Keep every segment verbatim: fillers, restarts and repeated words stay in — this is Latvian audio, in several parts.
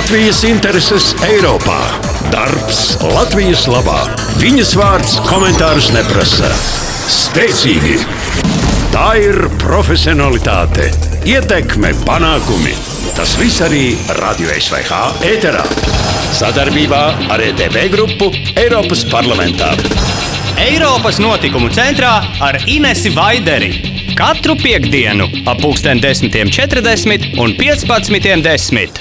Latvijas intereses Eiropā. Darbs Latvijas labā. Viņas vārds komentārus neprasa. Spēcīgi. Tā ir profesionalitāte, ietekme, panākumi. Tas viss arī Radio S V H ēterā. Sadarbībā ar E T V grupu Eiropas parlamentā. Eiropas notikumu centrā ar Inesi Vaideri. Katru piektdienu ap pulksten desmitiem četrdesmit un piecpadsmitiem desmit.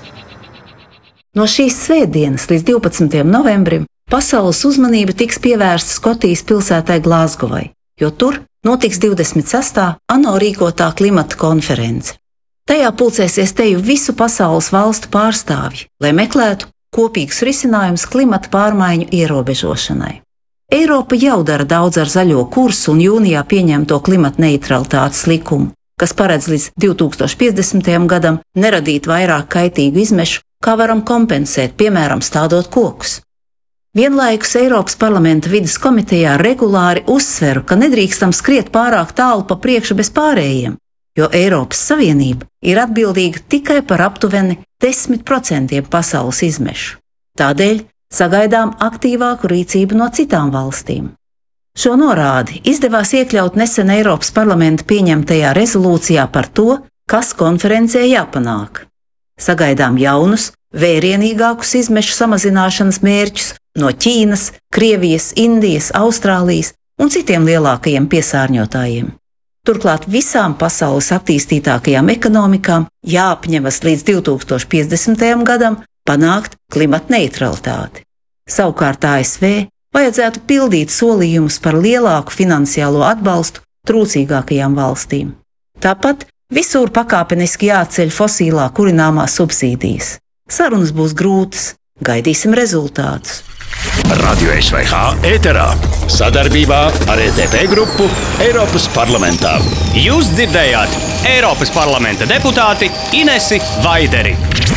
No šīs svētdienas līdz divpadsmitajam novembrim pasaules uzmanība tiks pievērsta Skotijas pilsētai Glāzgovai, jo tur notiks divdesmit sestā ANO rīkotā klimata konference. Tajā pulcēsies teju visu pasaules valstu pārstāvji, lai meklētu kopīgus risinājumus klimata pārmaiņu ierobežošanai. Eiropa jau dara daudz ar zaļo kursu un jūnijā pieņemto klimata neutralitātes likumu, kas paredz līdz divi tūkstoši piecdesmitajam gadam neradīt vairāk kaitīgu izmešu, kā varam kompensēt, piemēram, stādot kokus. Vienlaikus Eiropas parlamenta vides komitejā regulāri uzsveru, ka nedrīkstam skriet pārāk tālu pa priekšu bez pārējiem, jo Eiropas Savienība ir atbildīga tikai par aptuveni desmit procentiem pasaules izmešu. Tādēļ sagaidām aktīvāku rīcību no citām valstīm. Šo norādi izdevās iekļaut nesen Eiropas parlamenta pieņemtajā rezolūcijā par to, kas konferencē jāpanāk. Sagaidām jaunus, vērienīgākus izmešu samazināšanas mērķus no Ķīnas, Krievijas, Indijas, Austrālijas un citiem lielākajiem piesārņotājiem. Turklāt visām pasaules attīstītākajām ekonomikām jāapņemas līdz divi tūkstoši piecdesmitajam gadam panākt klimata neutralitāti. Savukārt A S V vajadzētu pildīt solījumus par lielāku finansiālo atbalstu trūcīgākajām valstīm. Tāpat visur pakāpeniski jāceļ fosilā kurināmā subsīdijas. Sarunas būs grūtas, gaidīsim rezultātus. Radio S V H ēterā sadarbībā ar E T V grupu Eiropas parlamentā. Jūs dzirdējāt Eiropas parlamenta deputāti Inesi Vaideri.